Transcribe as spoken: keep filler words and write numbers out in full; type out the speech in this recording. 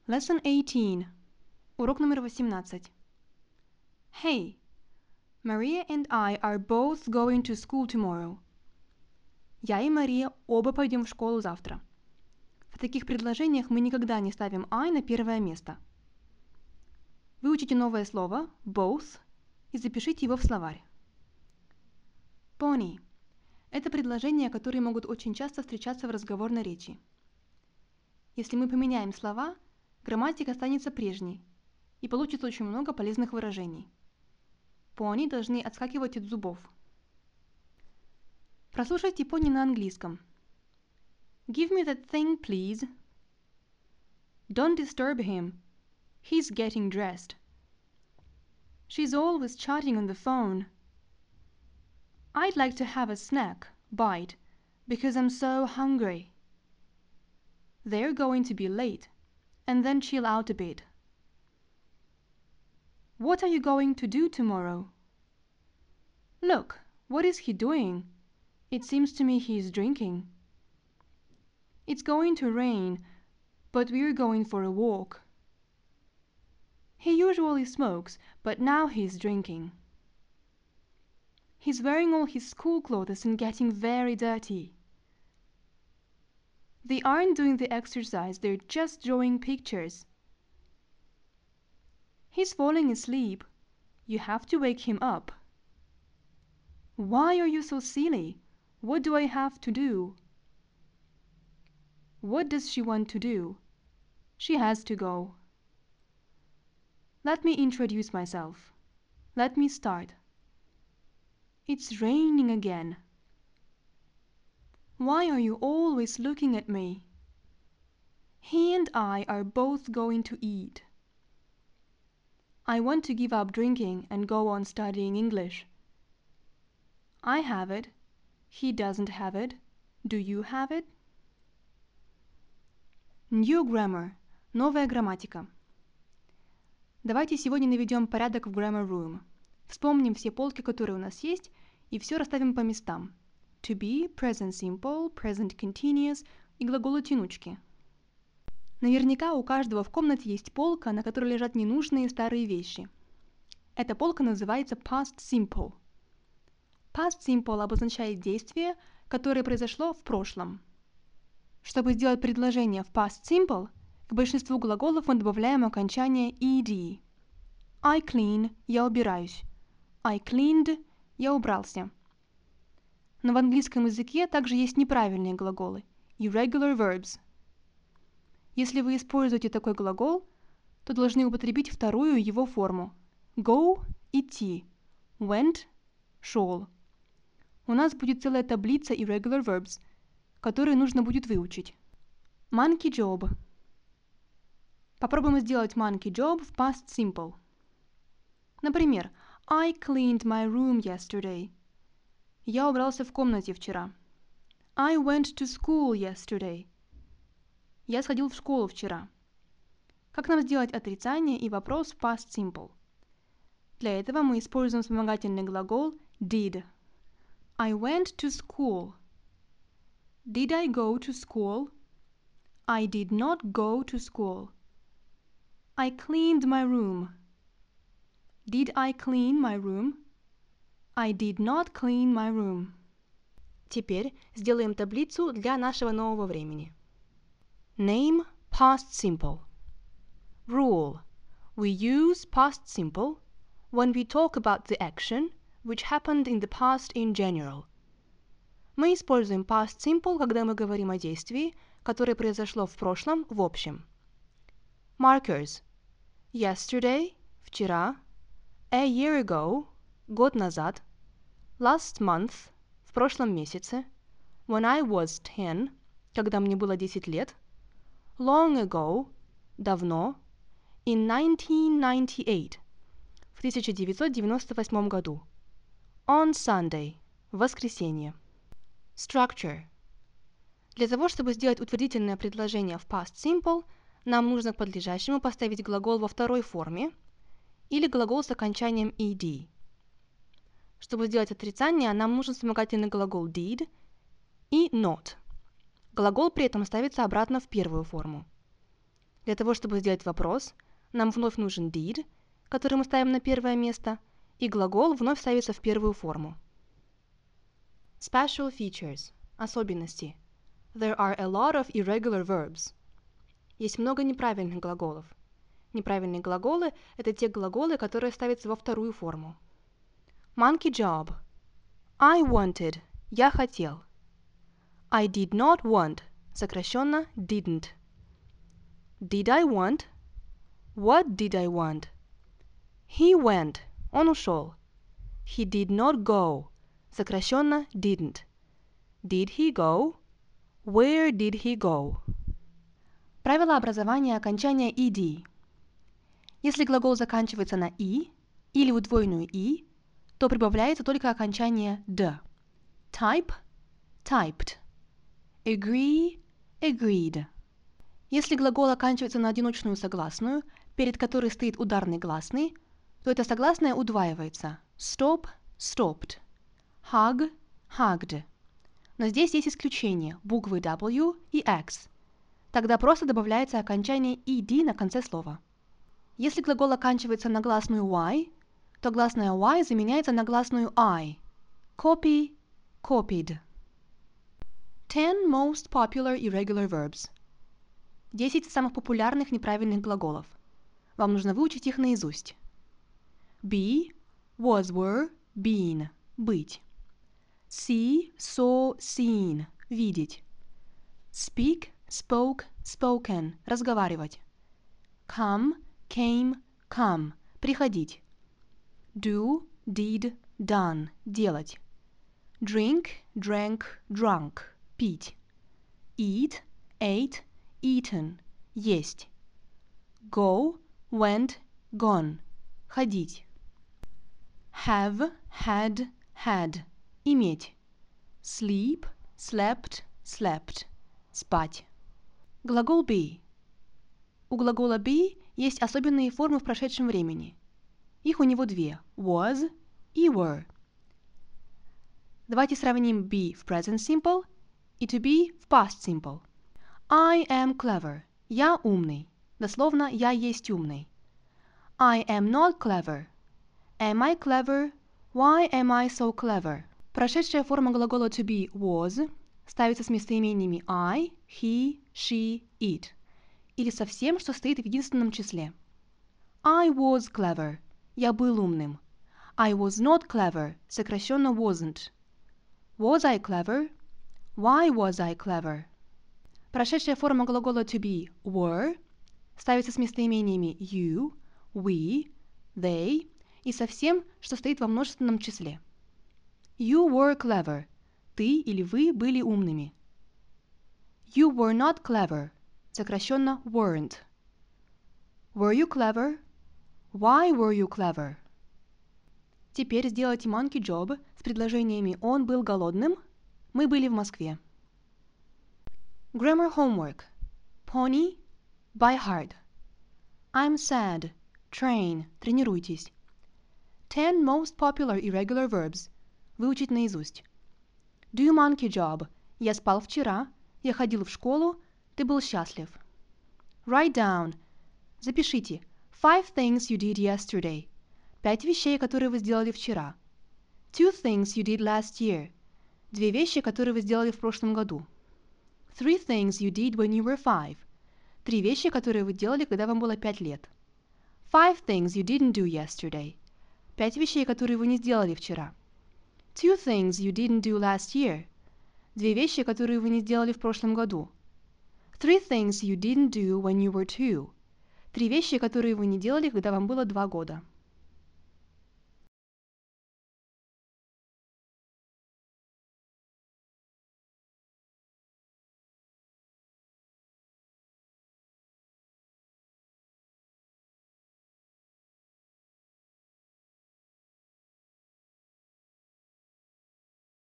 Lesson eighteen. Урок номер восемнадцать. Hey, Maria and I are both going to school tomorrow. Я и Мария оба пойдем в школу завтра. В таких предложениях мы никогда не ставим I на первое место. Выучите новое слово both и запишите его в словарь. Pony. Это предложения, которые могут очень часто встречаться в разговорной речи. Если мы поменяем слова, грамматика останется прежней, и получится очень много полезных выражений. Пони должны отскакивать от зубов. Прослушайте пони на английском. Give me that thing, please. Don't disturb him. He's getting dressed. She's always chatting on the phone. I'd like to have a snack, bite, because I'm so hungry. They're going to be late, and then chill out a bit. What are you going to do tomorrow? Look, what is he doing? It seems to me he's drinking. It's going to rain, but we're going for a walk. He usually smokes, but now he's drinking. He's wearing all his school clothes and getting very dirty. They aren't doing the exercise, they're just drawing pictures. He's falling asleep. You have to wake him up. Why are you so silly? What do I have to do? What does she want to do? She has to go. Let me introduce myself. Let me start. It's raining again. Why are you always looking at me? He and I are both going to eat. I want to give up drinking and go on studying English. I have it. He doesn't have it. Do you have it? New grammar. Новая грамматика. Давайте сегодня наведем порядок в grammar room. Вспомним все полки, которые у нас есть, и все расставим по местам. To be, present simple, present continuous и глаголы тянучки. Наверняка у каждого в комнате есть полка, на которой лежат ненужные старые вещи. Эта полка называется past simple. Past simple обозначает действие, которое произошло в прошлом. Чтобы сделать предложение в past simple, к большинству глаголов мы добавляем окончание ed. I clean – я убираюсь. I cleaned – я убрался. Но в английском языке также есть неправильные глаголы – irregular verbs. Если вы используете такой глагол, то должны употребить вторую его форму – go – идти, went – шел. У нас будет целая таблица irregular verbs, которые нужно будет выучить. Monkey job. Попробуем сделать monkey job в past simple. Например, I cleaned my room yesterday. Я убрался в комнате вчера. I went to school yesterday. Я сходил в школу вчера. Как нам сделать отрицание и вопрос в past simple? Для этого мы используем вспомогательный глагол did. I went to school. Did I go to school? I did not go to school. I cleaned my room. Did I clean my room? I did not clean my room. Теперь сделаем таблицу для нашего нового времени. Name past simple. Rule. We use past simple when we talk about the action which happened in the past in general. Мы используем past simple, когда мы говорим о действии, которое произошло в прошлом в общем. Markers. Yesterday – вчера. A year ago – год назад. Last month – в прошлом месяце. When I was ten – когда мне было десять лет. Long ago – давно. In nineteen ninety-eight – в тысяча девятьсот девяносто восьмом году. On Sunday – в воскресенье. Structure. Для того, чтобы сделать утвердительное предложение в past simple, нам нужно к подлежащему поставить глагол во второй форме или глагол с окончанием ed. Чтобы сделать отрицание, нам нужен вспомогательный глагол did и not. Глагол при этом ставится обратно в первую форму. Для того, чтобы сделать вопрос, нам вновь нужен did, который мы ставим на первое место, и глагол вновь ставится в первую форму. Special features. Особенности. There are a lot of irregular verbs. Есть много неправильных глаголов. Неправильные глаголы – это те глаголы, которые ставятся во вторую форму. Monkey job. I wanted. Я хотел. I did not want. Сокращенно didn't. Did I want? What did I want? He went. Он ушел. He did not go. Сокращенно didn't. Did he go? Where did he go? Правило образования окончания ed. Если глагол заканчивается на и или удвоенную и, то прибавляется только окончание д. Type – typed. Agree – agreed. Если глагол оканчивается на одиночную согласную, перед которой стоит ударный гласный, то эта согласная удваивается. Stop – stopped. Hug – hugged. Но здесь есть исключение – буквы W и X. Тогда просто добавляется окончание ed на конце слова. Если глагол оканчивается на гласную Y, то гласная Y заменяется на гласную I. Copy – copied. ten most popular irregular verbs. десять самых популярных неправильных глаголов. Вам нужно выучить их наизусть. Be, was, were, been – быть. See, saw, seen – видеть. Speak, spoke, spoken – разговаривать. Come, came, come – приходить. Do, did, done – делать. Drink, drank, drunk – пить. Eat, ate, eaten – есть. Go, went, gone – ходить. Have, had, had – иметь. Sleep, slept, slept – спать. Глагол be. У глагола be есть особенные формы в прошедшем времени. Их у него две – was и were. Давайте сравним be в present simple и to be в past simple. I am clever. Я умный. Дословно, я есть умный. I am not clever. Am I clever? Why am I so clever? Прошедшая форма глагола to be was ставится с местоимениями I, he, she, it. Или со всем, что стоит в единственном числе. I was clever. Я был умным. I was not clever. Сокращенно wasn't. Was I clever? Why was I clever? Прошедшая форма глагола to be were ставится с местоимениями you, we, they и со всем, что стоит во множественном числе. You were clever. Ты или вы были умными. You were not clever. Сокращенно weren't. Were you clever? Why were you clever? Теперь сделайте monkey job с предложениями «Он был голодным», «Мы были в Москве». Grammar homework. Pony – by heart. I'm sad. Train – тренируйтесь. ten most popular irregular verbs. Выучить наизусть. Do monkey job. Я спал вчера. Я ходил в школу. Ты был счастлив. Write down. Запишите. Five things you did yesterday. Пять вещей, которые вы сделали вчера. Two things you did last year. Две вещи, которые вы сделали в прошлом году. Three things you did when you were five. Три вещи, которые вы делали, когда вам было пять лет. Five things you didn't do yesterday. Пять вещей, которые вы не сделали вчера. Two things you didn't do last year. Две вещи, которые вы не сделали в прошлом году. Three things you didn't do when you were two. Три вещи, которые вы не делали, когда вам было два года.